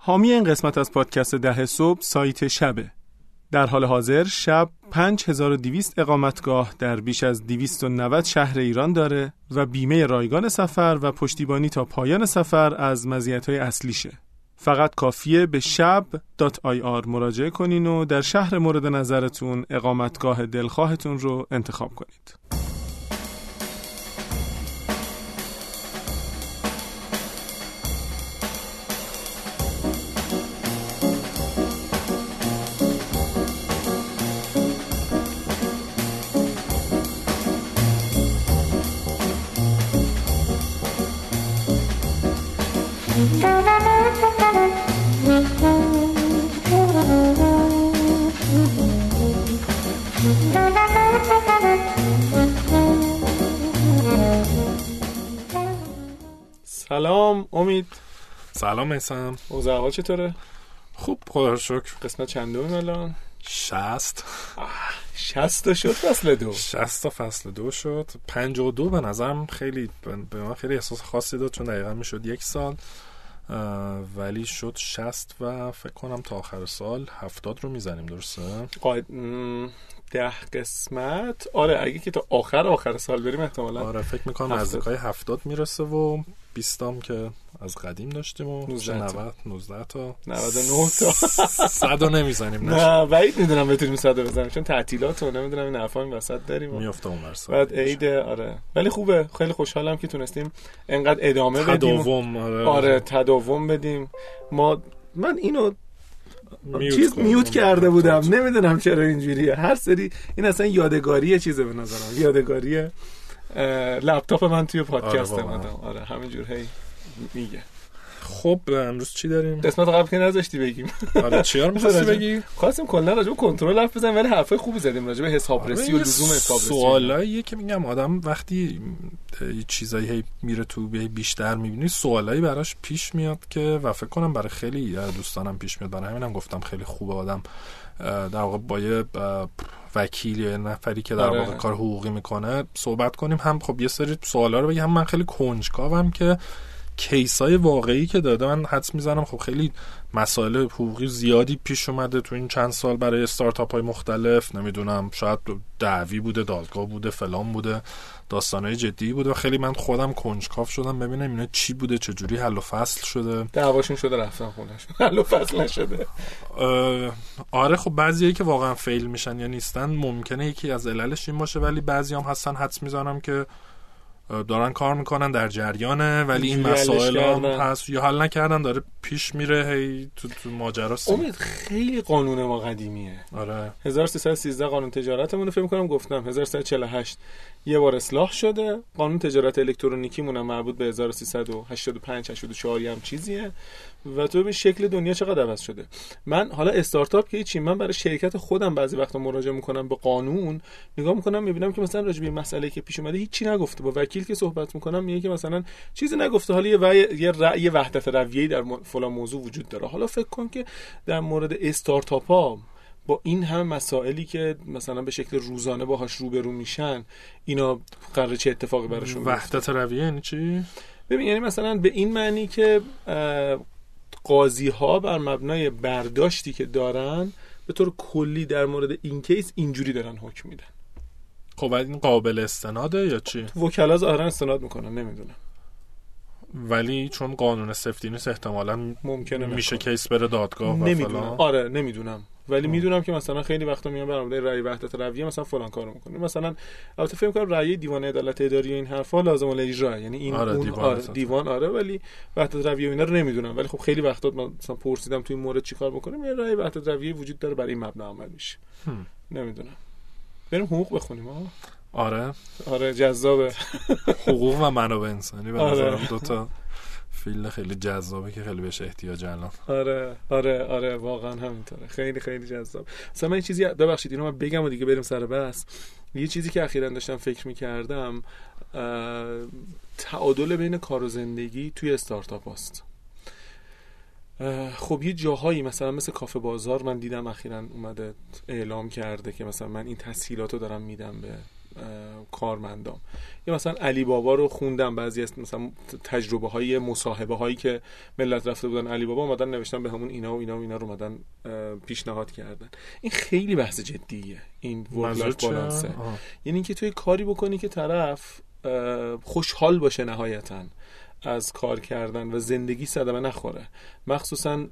حامی این قسمت از پادکست 10 صبح سایت شبه. در حال حاضر شب 5200 اقامتگاه در بیش از 290 شهر ایران داره و بیمه رایگان سفر و پشتیبانی تا پایان سفر از مزیت‌های اصلیشه. فقط کافیه به shab.ir مراجعه کنین و در شهر مورد نظرتون اقامتگاه دلخواهتون رو انتخاب کنید. سلام امید. سلام میثم. اوضاع احوال چطوره؟ خوب خدا رو شکر. قسمت چندم الان؟ 60 تا شد فصل 2. 60 تا فصل 2 شد. 52 به نظرم خیلی به من خیلی احساس خاصی داد چون دقیقاً میشد 1 سال، ولی شد 60 و فکر کنم تا آخر سال 70 رو میزنیم. درسته؟ 10 قسمت. آره اگه که تا آخر سال بریم احتمالاً. آره فکر میکنم نزدیکای 70 میرسه و 20 تام که از قدیم داشتیم و 19 تا 99 تا 100 رو نمیزنیم. نه بعید میدونم بتونیم 100 بزنیم چون تعطیلات و نمیدونم این حرفا این وسط داریم میافته اون ورسا بعد عید. آره ولی خوبه، خیلی خوشحالم که تونستیم انقدر ادامه بدیم. تداوم بدیم. من اینو میوت کرده بودم، نمیدونم چرا اینجوریه. هر سری این اصلا یادگاریه، چیزه به نظرم یادگاریه. لپتاپ من توی پادکست اومدم. آره همینجور هی میگه. خب امروز چی داریم؟ قسمت قبل که نذاشتی بگیم. آره چیار می‌خواستی بگی؟ خواستیم کلا راجع به کنترل حرف بزنیم ولی حرفای خوبی زدیم راجع به حسابرسی و لزوم حسابرسی. سوالاییه که میگم آدم وقتی چیزایی میره تو بیشتر میبینی سوالایی براش پیش میاد که و فکر کنم برای خیلی دوستانم پیش میاد. برای همینم گفتم خیلی خوبه آدم در واقع با یه وکیل یا نفری که در واقع کار حقوقی میکنه صحبت کنیم. هم خب یه سری سوالا رو بگم. من خیلی کنجکاوم که کیسای واقعی که داده من حدس میزنم خب خیلی مسائل حقوقی زیادی پیش اومده تو این چند سال برای استارتاپ های مختلف. نمیدونم شاید دعوی بوده، دادگاه بوده، فلان بوده، داستانای جدی بوده و خیلی من خودم کنجکاو شدم ببینم اینا چی بوده، چجوری حل و فصل شده. دعواشون شده رفتن خونش حل و فصل نشده. آره خب بعضیایی که واقعا فیل میشن یا نیستن ممکنه یکی از عللش این باشه، ولی بعضی هم هستن حدس میزنم که دارن کار میکنن در جریانه ولی این مسائل هم هست یا حل نکردن داره پیش میره هی تو ماجرا. امید خیلی قانون ما قدیمیه. آره 1313 قانون تجارتمون رو فکر میکنم گفتم 1348 یه بار اصلاح شده. قانون تجارت الکترونیکی مون مربوط به 1385 84 هم چیزیه و تو ببین شکل دنیا چقدر عوض شده. من حالا استارتاپ که چی، من برای شرکت خودم بعضی وقتا مراجعه میکنم به قانون، نگاه میکنم میبینم که مثلا راجع به این مسئله که پیش اومده هیچی نگفته. با وکیل که صحبت میکنم میگه که مثلا چیزی نگفته، حالا یه رأی وحدت رویه‌ای در فلان موضوع وجود داره. حالا فکر کن که در مورد استارتاپ ها با این همه مسائلی که مثلا به شکل روزانه باهاش روبرو میشن اینا قراره چه اتفاقی براشون بیفته. وحدت رویه یعنی چی؟ ببین یعنی مثلا به این معنی که قاضی ها بر مبنای برداشتی که دارن به طور کلی در مورد این کیس اینجوری دارن حکم میدن. خب این قابل استناده یا چی؟ وکلا ظاهرا استناد میکنن، نمیدونم. ولی چون قانون سفتی نیست احتمالاً ممکنه میشه کیس بره دادگاه و نمیدونم. فلان. آره نمیدونم ولی میدونم که مثلا خیلی وقتا میان برام در رأی وحدت رویه مثلا فلان کارو میکنه. مثلا البته فکر می‌کنم رأی دیوان عدالت اداری و این حرفا لازم الاجرا، یعنی این دیوان آره ولی وحدت رویه اینا رو نمیدونم. ولی خب خیلی وقتا مثلا پرسیدم تو این مورد چیکار بکنیم، یه رأی وحدت رویه وجود داره برای این مبنا عمل میشه. نمیدونم. بریم حقوق بخونیم ها. آره جذابه. حقوق و منابع انسانی به نظرم دو تا فیلد خیلی جذابه که خیلی بهش احتیاج الان. آره واقعا همینطوره. خیلی خیلی جذاب. مثلا من یه چیزی ببخشید اینو من بگم و دیگه بریم سر بحث. یه چیزی که اخیراً داشتم فکر می‌کردم تعادل بین کار و زندگی توی استارتاپ است. خب یه جاهایی مثلا مثل کافه بازار من دیدم اخیراً اومده اعلام کرده که مثلا من این تسهیلاتو دارم میدم به کارمندام. یا مثلا علی بابا رو خوندم، بعضی از مثلا تجربه های مصاحبه هایی که ملت رفته بودن علی بابا اومدن نوشتن به همون اینا و اینا و اینا رو اومدن پیشنهاد کردن. این خیلی بحث جدیه، این ورک لایف بالانس. یعنی اینکه توی کاری بکنی که طرف خوشحال باشه نهایتاً از کار کردن و زندگی صدمه نخوره، مخصوصا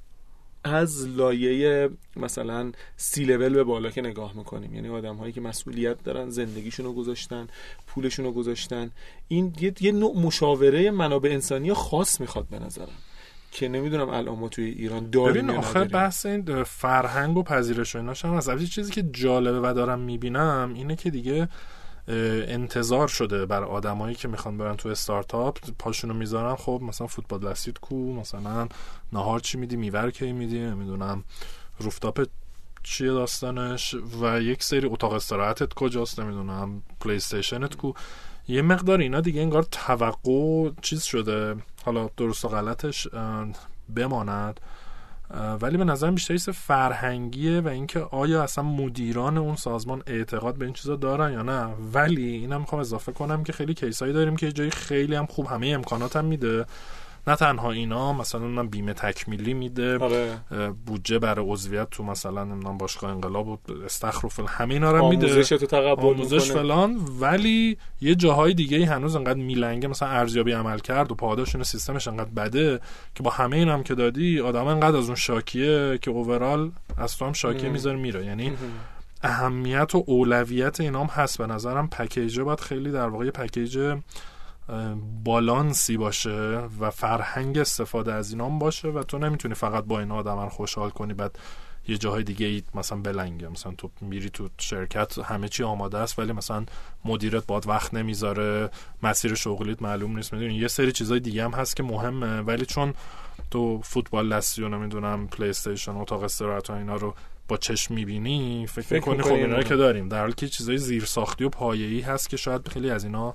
از لایه مثلا سی لول به بالا که نگاه میکنیم، یعنی آدم هایی که مسئولیت دارن، زندگیشون رو گذاشتن، پولشون رو گذاشتن. این یه نوع مشاوره منابع انسانی خاص میخواد به نظرم که نمیدونم الان ما توی ایران داریم. ببین آخر بحث این فرهنگ و پذیرش و ایناش هم از اول چیزی که جالبه و دارم میبینم اینه که دیگه انتظار شده بر آدمایی که میخوان برن تو استارتاپ، پاشونو میذارن خب مثلا فوتبال دستیت کو، مثلا نهار چی میدی، میور کی میدی، نمیدونم روفتاپ چیه داستانش و یک سری اتاق استراحتت کجاست، نمیدونم پلی استیشنت کو. یه مقدار اینا دیگه انگار توقع چیز شده، حالا درست و غلطش بماند، ولی به نظرم بیشتر فرهنگیه و اینکه آیا اصلا مدیران اون سازمان اعتقاد به این چیزا دارن یا نه. ولی اینم میخوام اضافه کنم که خیلی کیسایی داریم که جایی خیلی هم خوب همه امکانات هم میده، نه تنها اینا، مثلا من بیمه تکمیلی میده، بودجه برای عضویت تو مثلا نمیدونم باشگاه انقلاب و استخرف همه اینا رو میده، آموزش تو تقبل آموزش فلان. ولی یه جاهای دیگه هنوز انقدر میلنگه، مثلا ارزیابی عمل کرد و پاداشون سیستمش انقدر بده که با همه اینام که دادی آدم انقدر از اون شاکیه که اوورال از تو هم شاکیه میذاره میره. یعنی اهمیت و اولویت اینام هست. به نظرم پکیج باید خیلی در واقع پکیج بالانسی باشه و فرهنگ استفاده از اینام باشه و تو نمیتونی فقط با این آدم خوشحال کنی بعد یه جاهای دیگه ای مثلا بلنگه. مثلا تو میری تو شرکت همه چی آماده است ولی مثلا مدیرت باید وقت نمیذاره، مسیر شغلیت معلوم نیست، میدونی یه سری چیزای دیگه هم هست که مهمه، ولی چون تو فوتبال دستی و نمیدونم پلی استیشن اتاق استراحت و اینا رو با چشم میبینی فکر میکنی خب اینا که داریم، در حالی که چیزای زیرساختی و پایه‌ای هست که شاید خیلی از اینا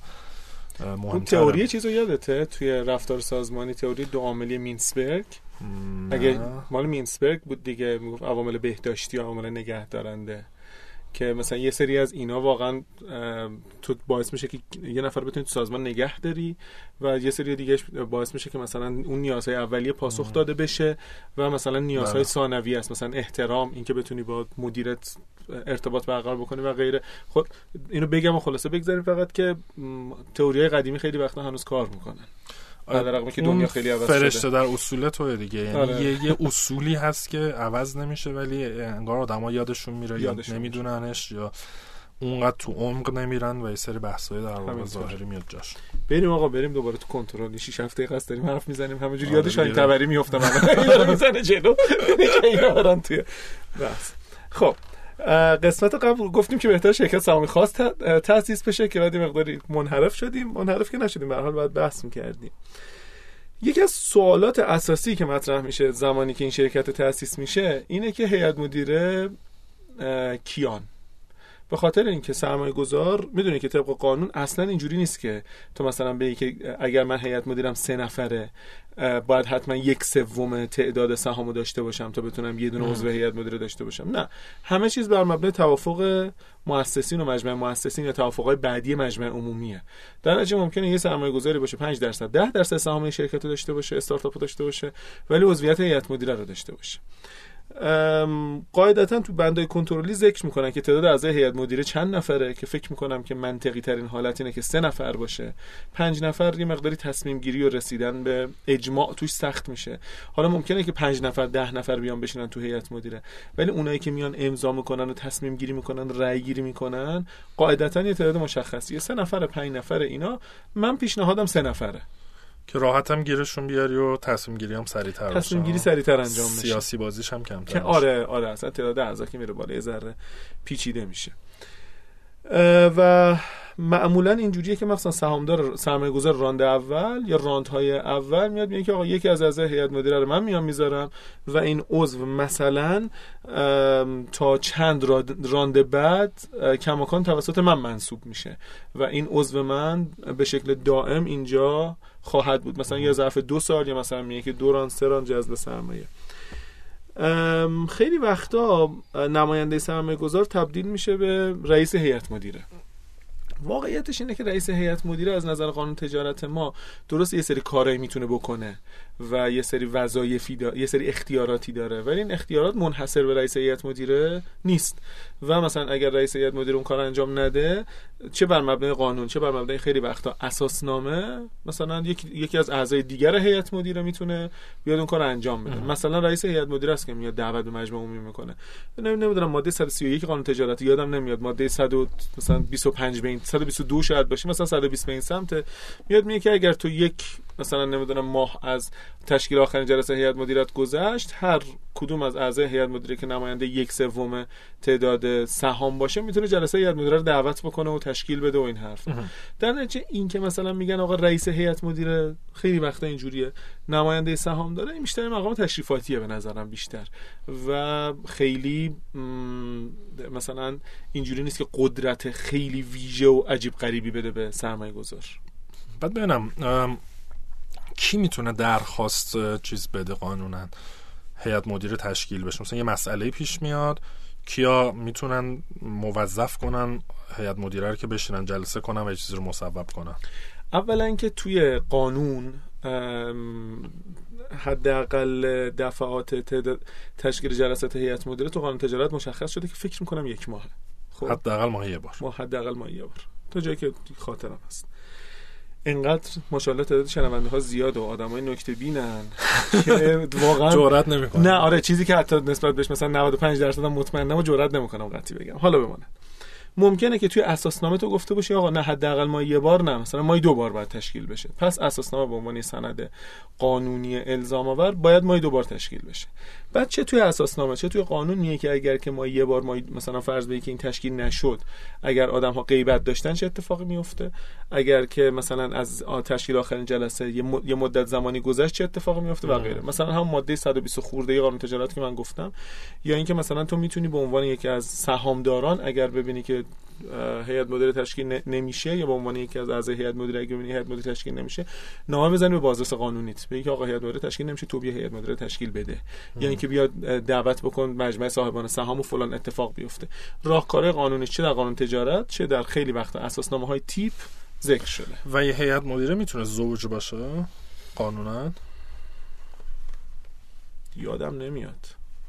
اون تئوری چیزو یادته توی رفتار سازمانی، تئوری دو عاملی مینسبرگ؟ اگه مال مینسبرگ بود دیگه، میگفت عوامل بهداشتی و عوامل نگهدارنده، که مثلا یه سری از اینا واقعا تو باعث میشه که یه نفر بتونی تو سازمان نگه داری و یه سری دیگه باعث میشه که مثلا اون نیازهای اولیه پاسخ داده بشه و مثلا نیازهای ثانویه است، مثلا احترام، اینکه بتونی با مدیرت ارتباط برقرار بکنی و غیره. خب اینو بگم و خلاصه بگذاریم فقط که تئوریای قدیمی خیلی وقتا هنوز کار میکنن، در رغم که دنیا خیلی عوض شده. فرشته در اصول تو دیگه، یعنی یه اصولی هست که عوض نمیشه ولی انگار آدما یادشون میره یا نمیدوننش یا اونقدر تو عمق نمیرن و یه سری بحثای در واقع ظاهری میاد جاش. بریم آقا، بریم دوباره تو کنترل. 6 هفته قصد داریم حرف میزنیم همونجوری یاد شاهین تبری میافتم من میزنه جلو که اینا برن توی بس. خب قسمت قبل گفتیم که بهتره شرکت سهامی خاص تأسیس بشه که بعد مقداری منحرف که نشدیم، به هر حال باید بحث می‌کردیم. یکی از سوالات اساسی که مطرح میشه زمانی که این شرکت تأسیس میشه اینه که هیئت مدیره کیان؟ به خاطر اینکه سرمایه‌گذار میدونه که طبق قانون اصلا اینجوری نیست که تو مثلا بگی که اگر من هیئت مدیرم 3 نفره باید حتما 1/3 تعداد سهامو داشته باشم تا بتونم یه دونه عضو هیئت مدیره داشته باشم. نه، همه چیز بر مبنای توافق مؤسسین و مجمع مؤسسین یا توافق‌های بعدی مجمع عمومیه. در نتیجه ممکنه یه سرمایه‌گذاری باشه 5%، 10% سهام شرکت رو داشته باشه، استارتاپ رو داشته باشه، ولی عضویت هیئت مدیره رو داشته باشه. قاعدتا تو بندای کنترلی ذکر میکنن که تعداد اعضای هیئت مدیره چند نفره، که فکر میکنم که منطقی ترین حالت اینه که 3 نفر باشه. 5 نفر یه مقداری تصمیم گیری و رسیدن به اجماع توش سخت میشه. حالا ممکنه که 5 نفر 10 نفر بیان بشینن تو هیئت مدیره، ولی اونایی که میان امضا میکنن و تصمیم گیری میکنن، رأی گیری میکنن، قاعدتا یه تعداد مشخصیه، 3 نفر 5 نفر. اینا من پیشنهادم 3 نفره که راحت هم گیرشون بیاری و تصمیم گیری هم سریع‌تر باشه، تصمیم گیری سریع‌تر انجام میشه، سیاسی بازیش هم کمتر که آره اصلا تعداد اعضا که میره بالا یه ذره پیچیده میشه. و معمولا اینجوریه که مثلا سهامدار سرمایه‌گذار راند اول یا راندهای اول میاد میگه که آقا یکی از اعضای هیئت مدیره رو من میام میذارم و این عضو مثلا تا چند راند بعد کماکان توسط من منصوب میشه و این عضو من به شکل دائم اینجا خواهد بود، مثلا یه ظرف 2 سال یا مثلا میگه که 2 راند 3 راند جذب سرمایه. خیلی وقتا نماینده سرمایه‌گذار تبدیل میشه به رئیس هیئت مدیره. واقعیتش اینه که رئیس هیئت مدیره از نظر قانون تجارت ما درست یه سری کارایی میتونه بکنه و یه سری وظایفی داره، یه سری اختیاراتی داره، ولی این اختیارات منحصر به رئیس هیئت مدیره نیست و مثلا اگر رئیس هیئت مدیره اون کار انجام نده، چه بر مبنای قانون چه بر مبنای خیلی وقتا اساسنامه، مثلا یکی از اعضای دیگر هیئت مدیره میتونه بیاد اون کار انجام بده. مثلا رئیس هیئت مدیره است که میاد دعوت به مجمع عمومی میکنه، نمیدونم ماده 131 قانون تجارت یادم نمیاد، ماده 100 مثلا 25 به 122 شاید باشه، مثلا 120 به این سمت میاد میگه که اگر تو یک مثلا نمیدونم ماه از تشکیل آخرین جلسه هیئت مدیرت گذشت، هر کدوم از اعضای هیئت مدیره که نماینده 1/3 تعداد سهام باشه میتونه جلسه هیئت مدیره رو دعوت بکنه و تشکیل بده و این حرف. در نتیجه این که مثلا میگن آقا رئیس هیئت مدیره خیلی وقتا اینجوریه، نماینده سهام داره، این بیشتر مقام تشریفاتیه به نظرم بیشتر و خیلی مثلا اینجوری نیست که قدرت خیلی ویژه و عجیب غریبی بده به سرمایه گذار. بعد ببینم کی میتونه درخواست چیز بده قانونا هیئت مدیره تشکیل بشه؟ مثلا یه مسئله پیش میاد، کیا میتونن موظف کنن هیئت مدیره رو که بشینن جلسه کنن و چیزی رو مصوب کنن؟ اولا که توی قانون حداقل دفعات تشکیل جلسات هیئت مدیره تو قانون تجارت مشخص شده که فکر میکنم 1 ماهه. خب حداقل ماهی یه بار. حداقل ماهی یه بار تا جایی که خاطرم هست. اینقدر ماشاءالله تعداد شنونده ها زیاد و آدمای نکته بینن که واقعا جرئت نمیکنن. نه آره، چیزی که حتی نسبت بهش مثلا 95% هم مطمئنم و جرئت نمیکنم قطعی بگم. حالا بمونه، ممکنه که توی اساسنامه تو گفته باشی آقا نه حداقل ما یه بار، نه مثلا ما 2 بار باید تشکیل بشه، پس اساسنامه به عنوان سند قانونی الزام آور باید ما 2 بار تشکیل بشه. بعد چه توی اساسنامه چه توی قانون میگه که اگر که ما یه بار مثلا فرض بگیریم که این تشکیل نشد، اگر آدم ها غیبت داشتن چه اتفاقی میفته، اگر که مثلا از تشکیل آخرین جلسه یه مدت زمانی گذشت چه اتفاقی میفته و غیره. مثلا هم ماده 120 خورده قانون تجارت که من گفتم، یا اینکه مثلا تو میتونی به عنوان یکی از سهامداران اگر ببینی که هیئت مدیره تشکیل نمیشه، یا به عنوان یکی از اعضای هیئت مدیره اگه ببینی هیئت مدیره تشکیل نمیشه، نامه بزنی به بازرس قانونیت بگی که آقا هیئت مدیره تشکیل نمیشه، تو بیا هیئت مدیره تشکیل بده، یا اینکه بیا دعوت بکن مجمع صاحبان سهام و فلان اتفاق بیفته. راهکارهای قانونی چه در قانون تجارت چه در خیلی وقتا اساسنامه‌های تیپ ذکر شده. و یه هیئت مدیره میتونه زوج باشه قانونا؟ یادم نمیاد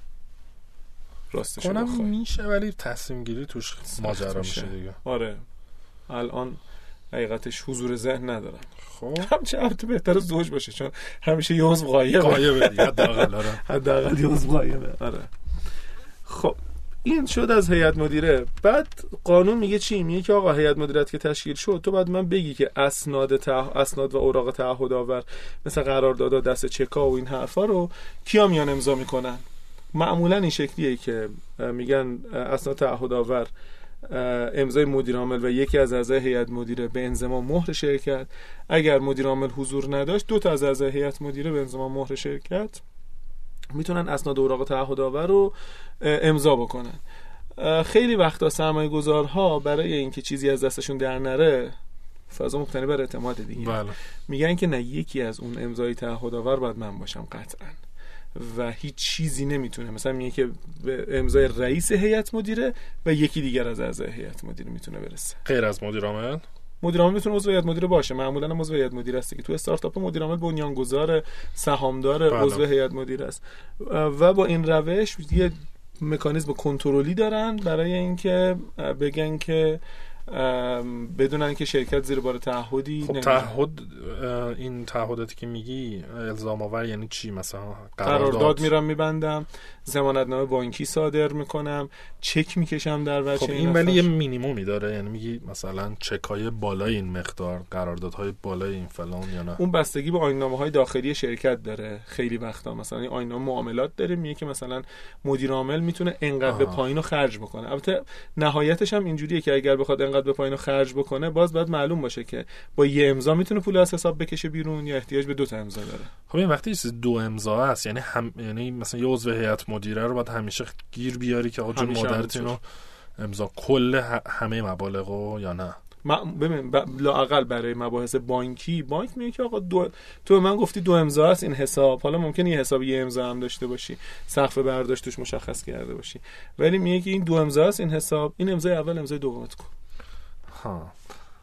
راستش کنم میشه، ولی تصمیم گیری توش ماجرا میشه دیگه. آره الان حقیقتش حضور ذهن ندارم. خب همچنین تو بهتره زوج باشه چون همیشه یه عضو غایبه دیگه، حداقل یه عضو غایبه. آره خب این شد از هیئت مدیره. بعد قانون میگه چی؟ میگه که آقا هیئت مدیرت که تشکیل شد، تو بعد من بگی که اسناد و اوراق تعهدآور مثل قراردادها، دست چکا و این حرفا رو کیا میان امضا میکنن. معمولا این شکلیه که میگن اسناد تعهدآور امضای مدیر عامل و یکی از اعضای هیئت مدیره به انضمام مهر شرکت. اگر مدیر عامل حضور نداشت 2 تا از اعضای هیئت مدیره به انضمام مهر شرکت میتونن اسناد و اوراق تعهدآور رو امضا بکنن. خیلی وقتا سرمایه‌گذارها برای اینکه چیزی از دستشون در نره، فضا مبتنی بر اعتماد دیگه، بله. میگن که نه یکی از اون امضای تعهدآور باید من باشم قطعاً و هیچ چیزی نمیتونه، مثلا میگه که به امضای رئیس هیئت مدیره و یکی دیگر از اعضای هیئت مدیره میتونه برسه، غیر از مدیر عامل. مدیر عامل میتونه عضو هیئت مدیره باشه، معمولا هم عضو هیئت مدیره است که تو استارتاپ مدیر عامل بنیانگذار، سهامدار، عضو هیئت مدیره است و با این روش یه مکانیزم کنترلی دارن برای اینکه بگن که بدونن که شرکت زیر بار تعهدی. خب تعهد، این تعهداتی که میگی الزام آور یعنی چی؟ مثلا قرارداد میرم میبندم، ضمانتنامه بانکی صادر میکنم، چک میکشم در وجه. خب این ولی یه مینیمومی داره، یعنی میگی مثلا چکای بالای این مقدار، قراردادهای بالای این فلان، یا نه؟ اون بستگی به آیین‌نامه‌های داخلی شرکت داره. خیلی وقتا مثلا این آیین‌نامه معاملات داره میگه که مثلا مدیر عامل میتونه انقدر به پایینو خرج بکنه. البته نهایتش هم اینجوریه که اگر بخواد انقدر به پایینو خرج بکنه باز باید معلوم باشه که با یه امضا میتونه پول از حساب بکشه بیرون یا احتیاج به 2 تا امضا داره. خب این وقتی 2 امضا است، یعنی یعنی مثلا یه عضو هیئت مدیره رو باید همیشه گیر بیاری که آقا جون مادرتون رو امضا کل همه مبالغو، یا نه؟ ببین لااقل برای مباحث بانکی بانک میگه که آقا تو من گفتی 2 امضا است این حساب، حالا ممکنه یه حساب یه امضا هم داشته باشی، سقف برداشت توش مشخص کرده باشی، ولی میگه که این 2 امضا است این حساب، این امضای اول امضای دومت کن. ها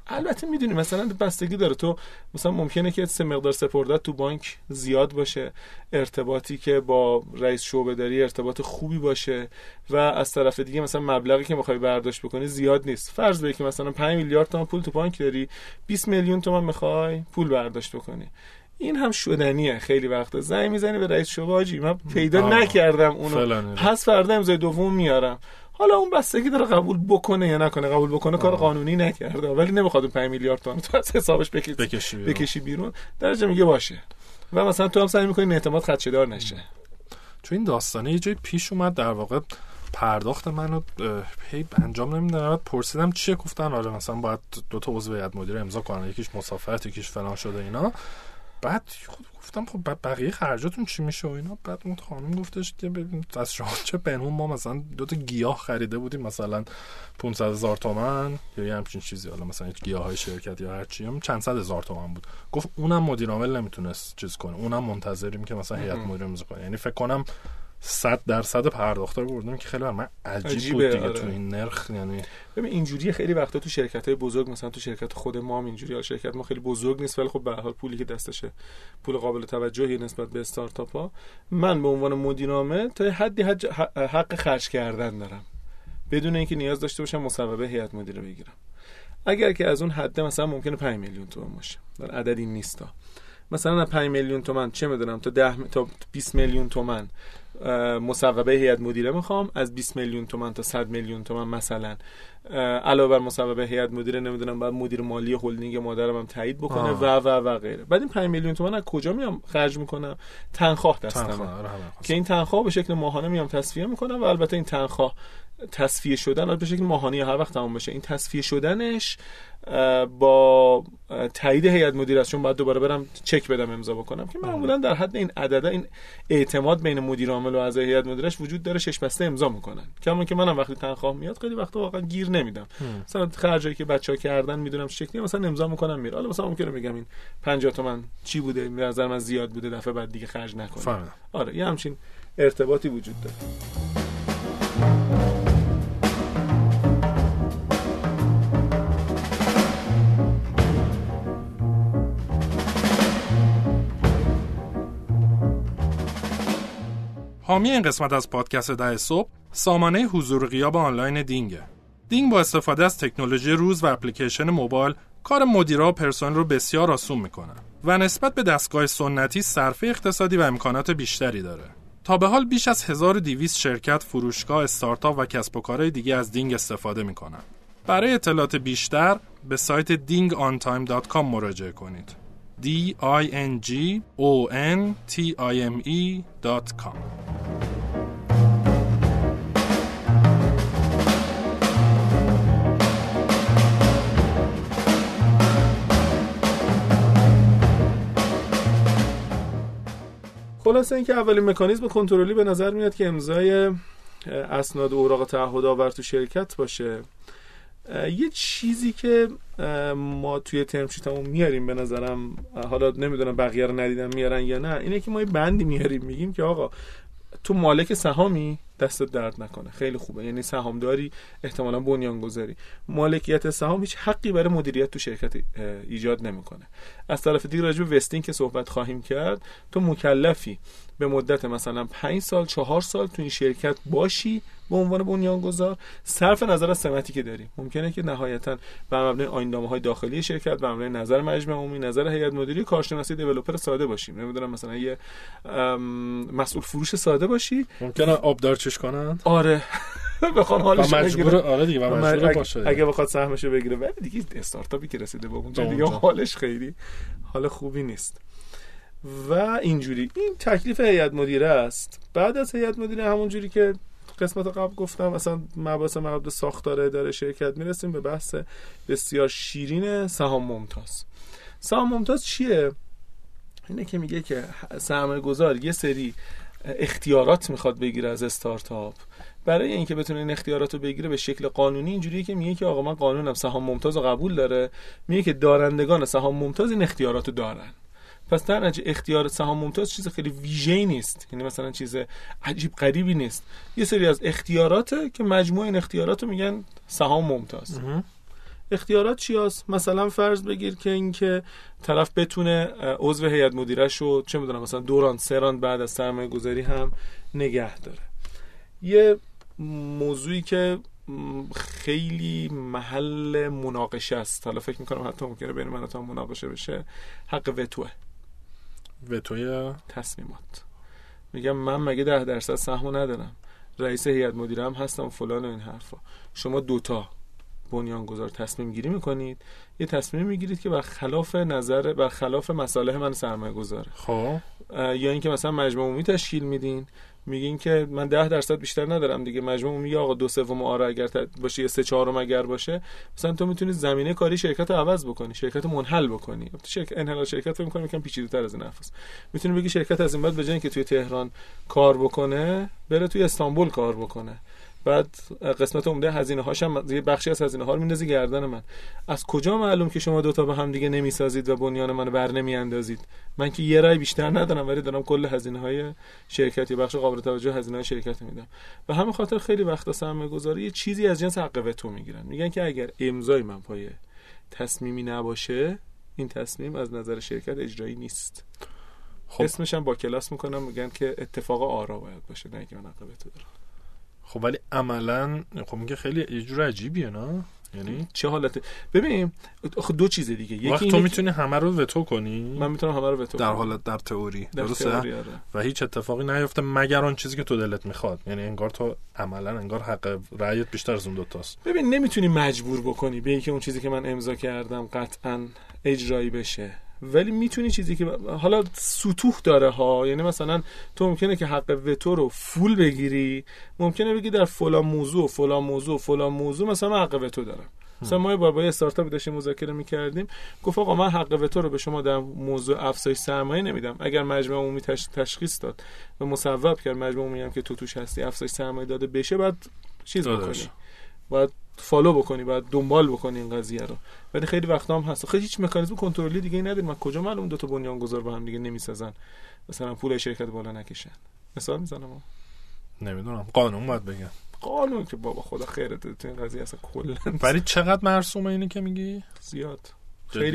البته میدونی مثلا بستگی داره، تو مثلا ممکنه که مقدار سپردت تو بانک زیاد باشه، ارتباطی که با رئیس شعبه داری ارتباط خوبی باشه و از طرف دیگه مثلا مبلغی که میخوای برداشت بکنی زیاد نیست. فرض بگیر که مثلا 5 میلیارد تومان پول تو بانک داری، 20 میلیون تومان میخوای پول برداشت بکنی، این هم شدنیه. خیلی وقتا زنگ میزنی به رئیس شعبه، حاجی من پیدا نکردم اونو، پس فردا امضای دوم میارم. حالا اون بستگی داره قبول بکنه یا نکنه. قبول بکنه کار قانونی نکرده، ولی نمیخواد 5 میلیارد تومان تو از حسابش بکشی بیرون. درجه میگه باشه و مثلا تو هم سعی میکنی اعتماد خدشه‌دار نشه. تو این داستانه یه جای پیش اومد، در واقع پرداخت منو هی انجام نمیدادن، پرسیدم چیه، گفتن آره مثلا باید 2 تا عضو هیئت مدیره امضا کنن، یکیش مسافرت یکیش فلان شده اینا. بعد گفتم خب بقیه خرجاتون چی میشه و اینا. بعد اون خانم گفتش که ببین از شما چه بنون، ما مثلا 2 تا گیاه خریده بودیم مثلا 500,000 تومان یا یه همچین چیزی، حالا مثلا گیاهای شرکت یا هر چی هم چند صد هزار تومان بود. گفت اونم مدیر عامل نمیتونست چیز کنه، اونم منتظریم که مثلا هیئت مدیره امضا کنه. یعنی فکر کنم 100% پرداخت رو بردم که خیلی برای من عجیب بود دیگه. تو این نرخ یعنی ببین اینجوریه خیلی وقتا تو شرکت‌های بزرگ، مثلا تو شرکت خود ما هم اینجوریه. حالا شرکت ما خیلی بزرگ نیست ولی خب به هر حال پولی که دستشه پول قابل توجهی نسبت به استارتاپ‌ها. من به عنوان مدیر عامل تا حدی حق خرج کردن دارم بدون اینکه نیاز داشته باشم مصوبه هیئت مدیره بگیرم. اگر که از اون حد مثلا ممکنه 5 میلیون تومان باشه، در عددی نیستا، مثلا 5 میلیون تومان چه میدونم تا 10 تا 20 میلیون تومان مصوبه هیئت مدیره میخوام، از 20 میلیون تومان تا 100 میلیون تومان مثلا علاوه بر مصوبه هیئت مدیره نمیدونم بعد مدیر مالی هلدینگ مادرم هم تایید بکنه و غیره. بعد این 5 میلیون تومان از کجا میام خرج میکنم؟ تنخواه دستمه که این تنخواه به شکل ماهانه میام تصفیه میکنم و البته این تنخواه تصفیه شدن به شکل ماهانه هر وقت تمام بشه، این تصفیه شدنش با تایید هیئت مدیره است، چون بعد دوباره برم چک بدم امضا بکنم که معمولا در حد این عددا این اعتماد بین مدیر عامل و اعضای هیئت مدیرش وجود داره، 6 بسته امضا میکنن. کما که منم وقتی تنخواه میاد خیلی وقتا واقعا گیر نمیدم، مثلا خرجایی که بچه‌ها کردن میدونم چه شکلی، مثلا امضا میکنم میره. حالا مثلا ممکنه بگم این 50 تومن چی بوده، به نظر من زیاد بوده، دفعه بعد دیگه خرج نکنم. آره یه همچین ارتباطی وجود داره. حامی این قسمت از پادکست 10 صبح سامانه حضور غیاب آنلاین دینگه. دینگ با استفاده از تکنولوژی روز و اپلیکیشن موبایل کار مدیرا و پرسنل رو بسیار آسون میکنه و نسبت به دستگاه سنتی صرفه اقتصادی و امکانات بیشتری داره. تا به حال بیش از 1200 شرکت، فروشگاه، استارتاپ و کسب و کارهای دیگه از دینگ استفاده میکنن. برای اطلاعات بیشتر به سایت dingontime.com مراجعه کنید. dingontime.com. خلاصه اینکه اولین مکانیزم کنترلی به نظر میاد که امضای اسناد و اوراق تعهد آور تو شرکت باشه. یه چیزی که ما توی ترم شیتمون میاریم به نظرم، حالا نمیدونم بقیه رو ندیدم میارن یا نه، اینه که ما یه بندی میاریم میگیم که آقا تو مالک سهامی دستت درد نکنه، خیلی خوبه، یعنی سهامداری احتمالاً بنیانگذاری، مالکیت سهام هیچ حقی برای مدیریت تو شرکت ایجاد نمیکنه. از طرف دیگه راجع به وستینگ که صحبت خواهیم کرد، تو مکلفی به مدت مثلا 5 سال 4 سال تو این شرکت باشی به عنوان بنیانگذار، صرف نظر از سمتی که داری. ممکنه که نهایتاً بر مبنای آیین‌نامه‌های داخلی شرکت، بر مبنای نظر مجمع عمومی، نظر هیئت مدیره، کارشناسی دیولپر ساده باشیم، نمیدونم مثلا یه مسئول فروش ساده باشی، ممکنه آبدارچش کنن. آره بخوان حالش مجبور، آره دیگه مجبور باشه اگه بخواد سهمشو بگیره. ولی دیگه استارتاپی که رسیده به اونجا دیگه حالش خیلی حال خوبی نیست. و اینجوری این تکلیف هیئت مدیره است. بعد از هیئت مدیره همونجوری که قسمت قبل گفتم مثلا مباحث مربوط به ساختار اداره شرکت، میرسیم به بحث بسیار شیرین سهام ممتاز. سهام ممتاز چیه؟ اینه که میگه که سرمایه‌گذار یه سری اختیارات میخواد بگیره از استارتاپ. برای اینکه بتونه این اختیارات رو بگیره به شکل قانونی، اینجوریه که میگه که آقا من قانونم سهام ممتاز رو قبول داره، میگه که دارندگان سهام ممتاز این اختیارات رو دارن. پس در نتیجه اختیار سهام ممتاز چیز خیلی ویژه‌ای نیست، یعنی مثلا چیز عجیب غریبی نیست، یه سری از اختیاراته که مجموع این اختیارات رو میگن سهام ممتاز. اختیارات چی هست؟ مثلا فرض بگیر که اینکه طرف بتونه عضو هیئت مدیره شو چه میدونم مثلا 2 راند 3 راند بعد از سرمایه گذاری هم نگه داره. یه موضوعی که خیلی محل مناقشه است، حالا فکر میکنم حتی ممکنه بین من و تو مناقشه بشه، حق وتوی تصمیمات. میگم من مگه 10% سهمو ندارم، رئیس هیئت مدیره هم هستم فلان و این حرفا. شما 2 بنیانگذار تصمیم گیری میکنید، یه تصمیم میگیرید که برخلاف مصالح من سرمایه گذاره. خب یا اینکه مثلا مجمع عمومی تشکیل میدین، میگین که من 10% بیشتر ندارم دیگه، مجمع عمومی آقا 2/3 آره اگر باشه یا 3/4 اگر باشه، مثلا تو میتونی زمینه کاری شرکت رو عوض بکنی، شرکت رو منحل بکنی. انحلال شرکت فکر می‌کنم یکم پیچیده‌تر از این حرفاست. میتونی بگی شرکت از این بعد به جای اینکه توی تهران کار بکنه بره توی استانبول کار بکنه، بعد قسمت عمده هزینه‌هاش هم یه بخشی از هزینه‌ها رو میندازی گردن من. از کجا معلوم که شما 2 به هم دیگه نمیسازید و بنیان منو بر نمیاندازید؟ من که یه رای بیشتر ندارم ولی دارم کل هزینه‌های شرکت، یه بخش قابل توجه هزینه‌های شرکت میدم. و همین خاطر خیلی وقتا سرمایه‌گذاری یه چیزی از جنس حق وتو میگیرن، میگن که اگر امضای من پای تصمیمی نباشه این تصمیم از نظر شرکت اجرایی نیست. خب اسمش هم با کلاس میکنم، میگن که اتفاق آرا باید باشه، نه اینکه من حق وتو دارم. خب ولی عملاً خب میگه خیلی یه جور عجیبیه نه؟ یعنی چه حالته؟ ببین دو چیز دیگه، یکی تو میتونی همه رو وتو کنی، من میتونم همه رو وتو در حالت در تئوری درسته و هیچ اتفاقی نیفته مگر اون چیزی که تو دلت میخواد. یعنی انگار تو عملاً انگار حق رأیت بیشتر از اون 2 تاست. ببین نمیتونی مجبور بکنی به اینکه اون چیزی که من امضا کردم قطعاً اجرایی بشه، ولی میتونی چیزی که حالا سطوح داره ها، یعنی مثلا تو ممکنه که حق وتو رو فول بگیری، ممکنه بگی در فلان موضوع مثلا من حق وتو دارم. مثلا ما با استارتاپی داشتیم مذاکره می‌کردیم، گفت آقا من حق وتو رو به شما در موضوع افزایش سرمایه نمیدم، اگر مجمع عمومی تشخیص داد و مصوب کرد مجمع عمومی هم که تو توش هستی افزایش سرمایه داده بشه، بعد چیز بکنی، بعد فالو بکنی، بعد دنبال بکنی این قضیه رو. ولی خیلی وقتا هم هست خیلی هیچ مکانیزم کنترلی دیگه ای نداریم. من کجا معلوم 2 بنیانگذار با هم دیگه نمیسازن مثلا پول شرکت بالا نکشن؟ مثال میزنم، نمیدونم، قانون باید بگم، قانون که بابا خدا خیرت تو این قضیه اصلا کلا. ولی چقدر مرسومه اینی که میگی؟ زیاد. خیلی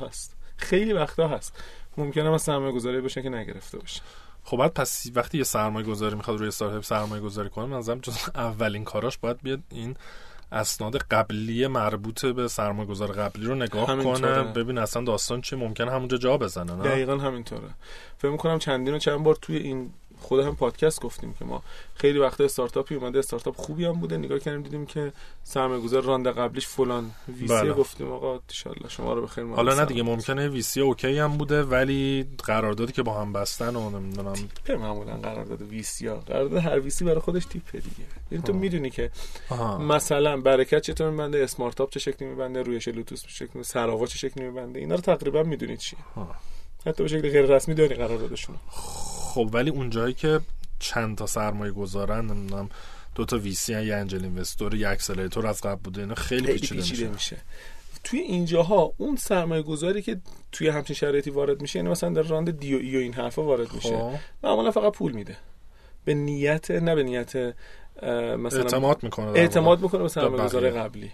وقتا هست ممکنه ما سرمایه گذاری باشه که نگرفته باشه. خب بعد پس وقتی یه سرمایه گذاری میخواد روی استارتاپ سرمایه گذاری کنه، منظورم جز اولین کاراش باید بیاد این اسناد قبلی مربوط به سرمایه گذار قبلی رو نگاه کنه، ببین اصلا داستان چه، ممکنه همونجا جا بزنه. نه دقیقاً همینطوره. فکر می‌کنم چند بار توی این خود هم پادکست گفتیم که ما خیلی وقتا استارتاپی اومده، استارتاپ خوبی هم بوده، نگاه کردیم دیدیم که سرمایه‌گذار رانده قبلیش فلان ویسی گفتیم آقا ان شاءالله شما رو بخیر. حالا نه دیگه ممکنه ویسی اوکی هم بوده ولی قراردادی که با هم بستن و نمیدونم معمولا قرارداد ویسی ها، قرارداد هر ویسی برای خودش تیپه دیگه. یعنی تو میدونی که مثلا برکت چطور میبنده، اسمارت اپ چه شکلی میبنده، رویش لوتوس چه شکلی، سراوا چه شکلی میبنده، اینا رو تقریبا میدونید چیه. حتی به شکل غیر رسمی داری قراردادشون. خب ولی اونجایی که چند تا سرمایه گذارن، نمیدونم 2 ویسی یا یه انجل اینوستور یا اکسلراتور از قبل بوده، اینا خیلی پیچیده میشه. توی اینجاها اون سرمایه گذاری که توی همچین شرایطی وارد میشه، یعنی مثلا در راند دی و ای و این حرفا وارد میشه، معمولا فقط پول میده به نیت، نه به نیت مثلا اعتماد میکنه به سرمایه گذار قبلی.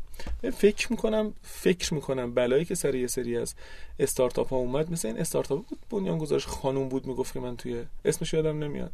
فکر میکنم بلایی که سر یه سری از استارتاپ ها اومد، مثلا این استارتاپ بود بنیانگذارش خانوم بود، میگفت که من توی اسمش یادم نمیاد،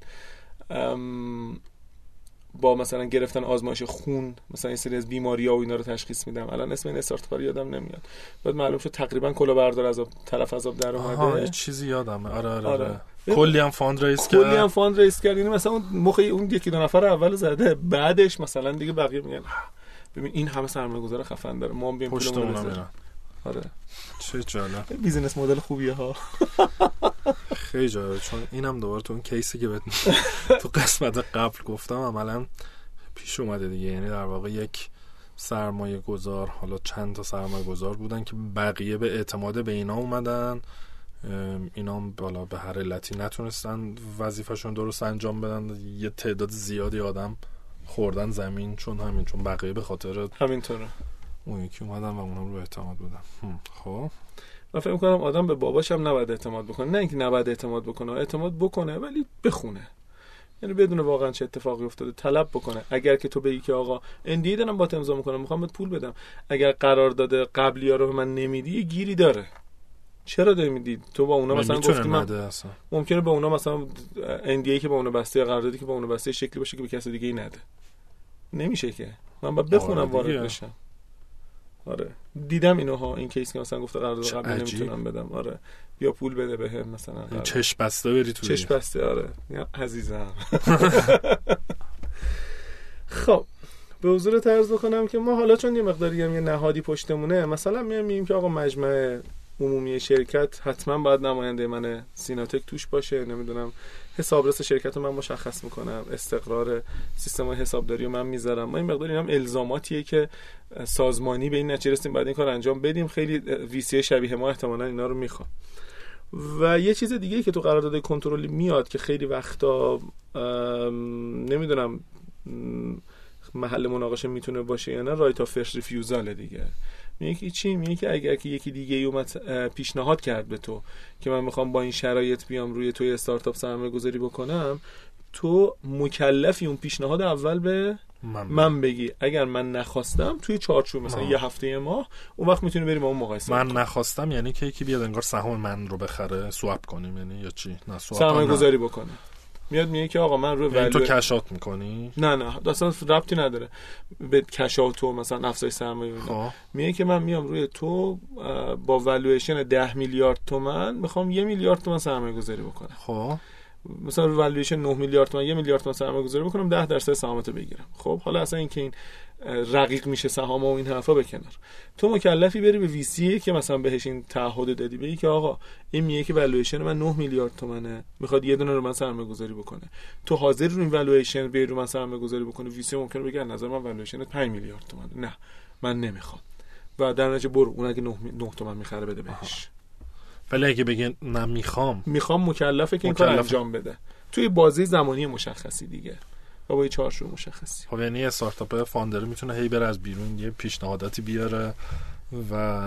با مثلا گرفتن آزمایش خون مثلا این سری از بیماری‌ها و اینا رو تشخیص میدم، الان اسم این استارتاپ رو یادم نمیاد، بعد معلوم شد تقریبا کلاهبردار از طرف عذاب در اومده. یه چیزی یادمه. آره. کلی هم فاند ریس کرد. یعنی مثلا اون موقع اون 1-2 نفر اول زده، بعدش مثلا دیگه بقیه میگن ببین این همه سرمایه‌گذار خفن داره، ما هم بیام پولمون رو بزنیم. آره چه جالب، بیزینس مدل خوبیه ها. خیلی جالب، چون اینم دوباره تو اون کیسی که تو قسمت قبل گفتم عملاً پیش اومده دیگه. یعنی در واقع یک سرمایه گذار، حالا چند تا سرمایه گذار بودن که بقیه به اعتماد به اینا اومدن، اینا بالا به هر علتی نتونستن وظیفه‌شون درست انجام بدن، یه تعداد زیادی آدم خوردن زمین، چون بقیه به خاطر همینطوره اون یکی اومدن و اونا رو اعتماد بدن. خب من فکر می‌کنم آدم به باباش هم نباید اعتماد بکنه، نه اینکه نباید اعتماد بکنه ولی بخونه. یعنی بدون واقعا چه اتفاقی افتاده طلب بکنه. اگر که تو بگی که آقا NDA دارم با امضا میکنم میخوام بهت پول بدم، اگر قرارداد قبلی‌ها رو به من نمیدی یه گیری داره. چرا نمیدی؟ تو با اونا مثلا گفتی من ممکنه به اونا مثلا NDA که با اونا بسته، قراردادی که با اونا بسته شکلی باشه که به کسی دیگه ای نده. نمیشه که من باید بخونم وارد بشم. آره دیدم اینوها، این کیس که مثلا گفته قرارداد قبلی نمیتونم بدم، آره بیا پول بده بهم مثلا چش بسته بری تو چش بسته. آره عزیزم. خب به حضور عرض بکنم که ما حالا چون یه مقداری هم یه نهادی پشتمونه، مثلا میگیم که آقا مجمع عمومی شرکت حتما باید نماینده من سیناتک توش باشه، نمیدونم حسابرس شرکت رو من مشخص میکنم، استقرار سیستم حسابداری رو من میذارم. ما این مقدار اینم الزاماتیه که سازمانی به این نتیجه رسیدیم بعد این کار انجام بدیم. خیلی ویسی شبیه ما احتمالاً اینا رو میخوان. و یه چیز دیگه که تو قرارداد کنترلی میاد که خیلی وقتا نمیدونم محل مناقشه میتونه باشه یا نه، رایت آف فرست ریفیوزال دیگه. میگه چی؟ میگه که اگر که یکی دیگه اومد پیشنهاد کرد به تو که من میخوام با این شرایط بیام روی توی استارتاپ سرمایه گذاری بکنم، تو مکلفی اون پیشنهاد اول به من بگی. اگر من نخواستم توی چارچوب مثلا یه هفته یه ماه، اون وقت میتونی بریم اون مقایسه من نخواستم یعنی که یکی بیاد انگار سهام من رو بخره، سواب کنیم یعنی یا چی؟ نه سرمایه گذاری بکنه. میاد میگه که آقا من روی یعنی تو کشات میکنی؟ نه اصلا ربطی نداره به کشات تو مثلا افزایش سرمایه. میگه که من میام روی تو با والویشن 10 میلیارد تومان میخوام 1 میلیارد تومان سرمایه گذاری بکنم. خب مثلا والویشن 9 میلیارد تومان 1 میلیارد تومان سرمایه گذاری بکنم، 10% سهامتو بگیرم. خب حالا اصلا اینکه این رقیق میشه سهام و این حرفا به کنار، تو مکلفی بری به ویسی که مثلا بهش این تعهد دادی، بگی که آقا این میگه که والویشن من 9 میلیارد تومانه، میخواد یه دونه رو من سرمایه گذاری بکنه، تو حاضر رو این والویشن به رو من سرمایه گذاری بکنی؟ ویسی ممکنه بگه نظر من والویشن 5 میلیارد تومانه، نه من نمیخوام، و در نتیجه برو اون اگه 9 تومن میخره بده بهش. ولی اگه بگه نه میخوام مکلفه که این کار انجام بده توی بازی زمانی مشخصی دیگه و با یه چارچوب مشخصی. خب یعنی استارتاپ فاندر میتونه هی بره از بیرون یه پیشنهاداتی بیاره و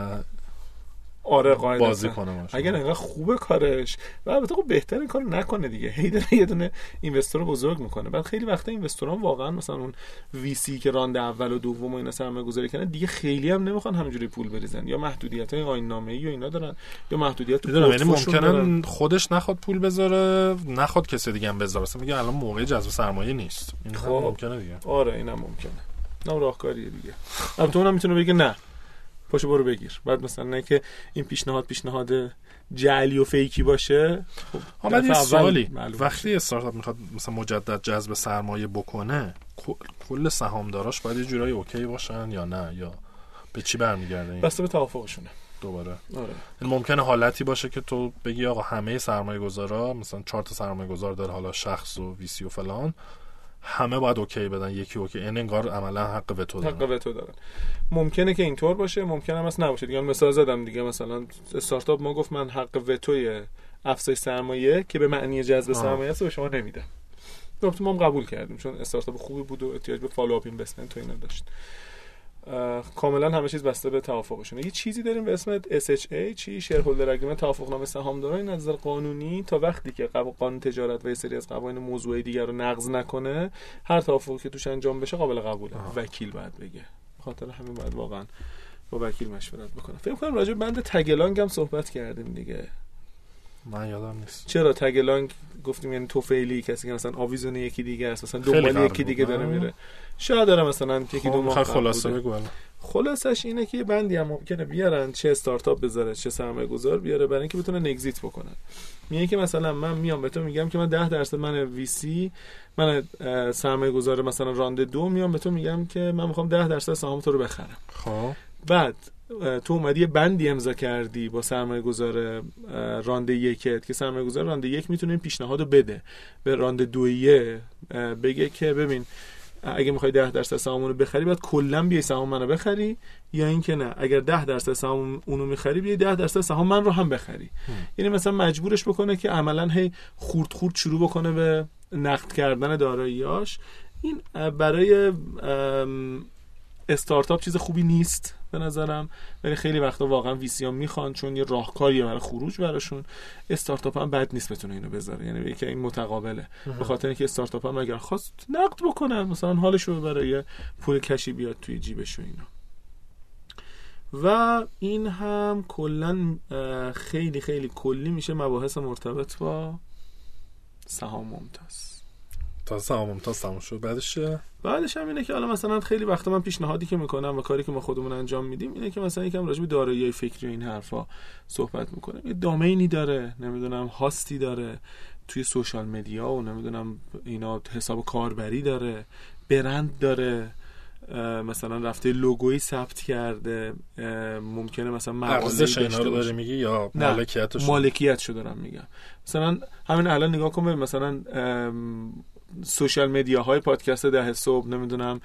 آره قاعدتا بازی کنه. اگر انقدر خوبه کارش، و البته خب بهتره این کارو نکنه دیگه، هی داره یه دونه اینوستر بزرگ میکنه. بعد خیلی وقتا اینوستوران واقعا مثلا اون وی سی که راند اول و دوم و اینا سرمایه گذاری کنن دیگه خیلی هم نمیخوان همینجوری پول بریزن، یا محدودیت‌های آیین نامه‌ای و اینا دارن، یا محدودیت تو یعنی ممکنه خودش نخواد پول بذاره، نخواد کسی دیگه هم بذاره، مثلا میگه الان موقع جذب سرمایه نیست. این خب ممکنه دیگه. آره اینم ممکنه، نه راهکاریه دیگه. البته اونم میتونه بگه نه پاشو برو بگیر. بعد مثلا نه که این پیشنهاد جعلی و فیکی باشه. خب یه سوالی، وقتی استارتاپ میخواد مثلا مجدد جذب سرمایه بکنه، کل سهامداراش باید یه جورایی اوکی باشن یا نه، یا به چی برمیگرده این؟ بسته به توافقشونه دوباره. آره. ممکنه حالتی باشه که تو بگی آقا همه سرمایه گذارا مثلا 4 تا سرمایه گذار داره، حالا شخص و ویسی و فلان، همه باید اوکی بدن، یکی اوکی، این انگار عملا حق وتو دارن. ممکنه که اینطور باشه، ممکنه هم اصلا نباشه دیگه. مثال زدم دیگه، مثلا استارتاپ ما گفت من حق وتوی افزایش سرمایه که به معنی جذب سرمایه است به شما نمیدم. گفتم ما هم قبول کردیم چون استارتاپ خوبی بود و احتیاج به فالوآپ اینوستمنت و اینا داشت. کاملا همه چیز بسته به توافقشونه. یه چیزی داریم به اسم SHA، چی شیرهولدر اگریمنت، توافقنامه سهامداران. از نظر قانونی تا وقتی که قانون تجارت و یه سری از قوانین موضوعی دیگر رو نقض نکنه، هر توافقی که توش انجام بشه قابل قبوله. وکیل باید بگه، خاطر همین باید واقعا با وکیل مشورت بکنه. فکر کنم راجع به بند تگلانگ هم صحبت کردیم دیگه. من یادم نیست چرا تگلانگ گفتیم، یعنی توفیلی کسی که مثلا آویزون یکی دیگه است، مثلا دنبال یکی دیگه داره میره، شاید داره مثلا یکی دو ماه خلاصه بگو. خلاصش اینه که بندی هم ممکنه بیارن، چه استارتاپ بذاره چه سرمایه گذار بیاره، برای اینکه بتونن اگزییت بکنن. میگه که مثلا من میام به تو میگم که من 10% من وی سی، من سرمایه گذار مثلا راند 2 میام به تو میگم که من میخوام 10% سهام تو رو بخرم. خب بعد تو اومدی یه بندی امضا کردی با سرمایه گذار راند 1 که سرمایه گذار راند 1 میتونه این پیشنهادو بده به راند 2 بگه که ببین اگه میخوای 10% سهامونو بخری باید کلا بیای سهام منو بخری، یا اینکه نه اگر 10% سهام اونو میخری بیای 10% سهام من رو هم بخری. یعنی مثلا مجبورش بکنه که عملاً هی خورد شروع بکنه به نقد کردن داراییاش. این برای استارتاپ چیز خوبی نیست به نظرم، ولی خیلی وقتا واقعا ویسی ها میخوان چون یه راهکاریه برای خروج براشون. استارتاپ هم بد نیست بتونه اینو بذاره، یعنی یکی این متقابله، به خاطر اینکه استارتاپ هم اگر خواست نقد بکنن مثلا حالشو ببره، یه پول کشی بیاد توی جیبش و اینا. و این هم کلا خیلی خیلی کلی میشه مباحث مرتبط با سهام ممتاز. تا سهام ممتاز تموم شد، بعدش هم اینه که حالا مثلا خیلی وقتا من پیشنهادی که میکنم و کاری که ما خودمون انجام میدیم اینه که مثلا یکم راجع به دارایی فکری و این حرفا صحبت میکنیم. یه دامینی داره، نمیدونم هاستی داره توی سوشال مدیا و نمیدونم اینا، حساب کاربری داره، برند داره، مثلا رفته لوگویی ثبت کرده، ممکنه مثلا ارزش اینا رو داره میگی یا مالکیتشو دارم میگم. مثلا همین الان نگاه کن مثلا سوشال مدیاهای پادکست 10 صبح، نمیدونم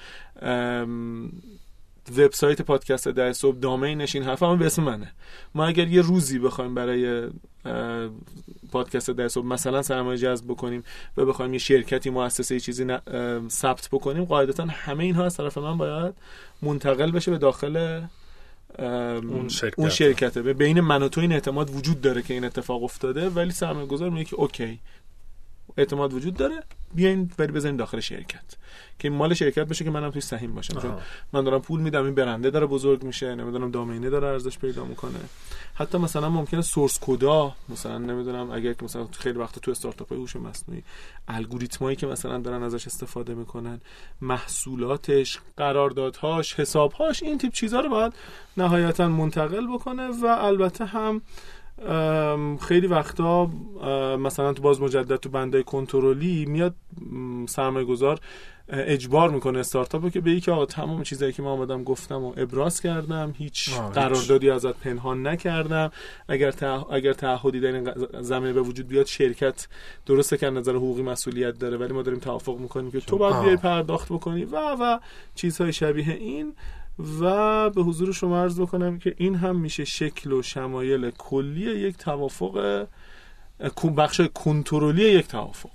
وبسایت پادکست 10 صبح، دامینش این حرفا همون به اسم منه. ما اگر یه روزی بخوایم برای پادکست 10 صبح مثلا سرمایه جذب بکنیم و بخوایم یه شرکتی، مؤسسه چیزی ثبت بکنیم، قاعدتا همه اینها از طرف من باید منتقل بشه به داخل اون شرکته. بین من و تو این اعتماد وجود داره که این اتفاق افتاده، ولی سرمایه‌گذار میگه که اوکی اعتماد وجود داره، بیاین بری بزنین داخل شرکت که مال شرکت بشه که منم توی سهیم باشم، چون من دارم پول میدم، این برنده داره بزرگ میشه، نمیدونم دامینه داره ارزش پیدا میکنه. حتی مثلا ممکنه سورس کدا، مثلا نمیدونم اگر که مثلا خیلی وقت تو استارتاپ‌های هوش مصنوعی الگوریتمایی که مثلا دارن ازش استفاده میکنن، محصولاتش، قراردادهاش، حسابهاش، این تیپ چیزا رو باید نهایتا منتقل بکنه. و البته هم خیلی وقتا مثلا تو باز مجدد تو بندای کنترلی میاد سرمایه‌گذار اجبار میکنه استارتاپو که بگه که آقا تمام چیزایی که من اومدم گفتم و ابراز کردم، هیچ قراردادی ازت پنهان نکردم، اگر تعهدی در این زمینه به وجود بیاد، شرکت درسته که از نظر حقوقی مسئولیت داره ولی ما داریم توافق میکنیم که تو باید بیای پرداخت بکنی و چیزهای شبیه این. و به حضور شما عرض بکنم که این هم میشه شکل و شمایل کلی یک توافق، بخش کنترلی یک توافق.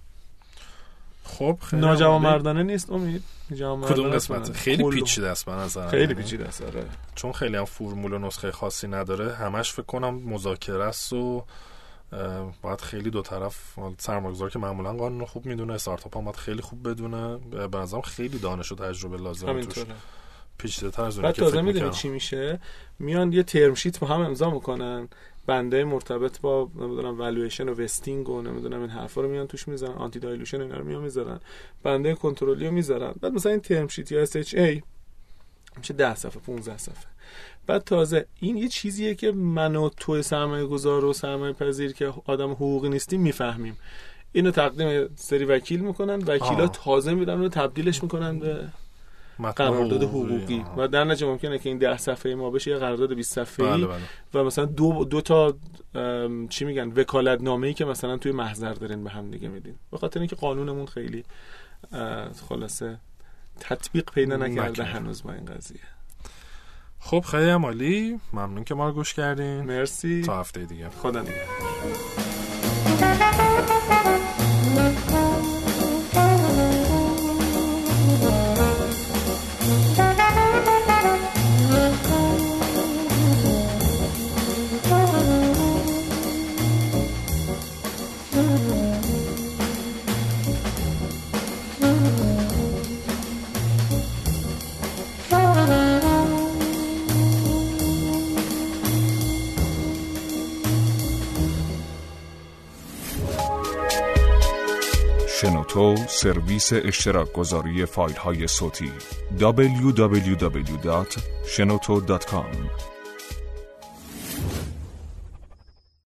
خب خیلی ناجوانمردانه نیست امید. کدوم قسمت خیلی پیچیده است به نظر خیلی پیچیده است، آره، چون خیلی هم فرمول و نسخه خاصی نداره، همش فکر کنم مذاکره است و باید خیلی دو طرف، سرمایه‌گذار که معمولا قانون رو خوب میدونه، استارتاپ هم باید خیلی خوب بدونه. به نظرم خیلی دانش و تجربه لازمه توش، پیچیده‌تر از اون که فکر می‌کنم. چی میشه؟ میان یه ترم شیت با هم امضا میکنن، بنده مرتبط با نمیدونم والویشن و وستینگ و نمیدونم این حرفا رو میان توش میذارن، آنتی دایلوشن اینا رو میذارن، بنده کنترلی رو میذارن. بعد مثلا این ترم شیت یا SHA میشه 10 صفحه 15 صفحه. بعد تازه این یه چیزیه که من و تو سرمایه‌گذار و سرمایه‌پذیر که آدم حقوقی نیستیم میفهمیم. اینو تقدیم سری وکیل میکنن، وکیلا تازه میرن و تبدیلش میکنن به قرارداد حقوقی و در نتیجه ممکنه که این 10 صفحه ما بشه یه قرارداد 20 صفحه‌ای. بله. و مثلا دو تا چی میگن وکالت نامه‌ای که مثلا توی محضر دارین به هم دیگه میدین، به خاطر اینکه قانونمون خیلی خلاصه تطبیق پیدا نکرده هنوز با این قضیه. خب خیلی عالی، ممنون که ما رو گوش کردین. مرسی، تا هفته دیگه. خدا نگهدار. شنوتو سرویس اشتراک گذاری فایل های صوتی www.shenoto.com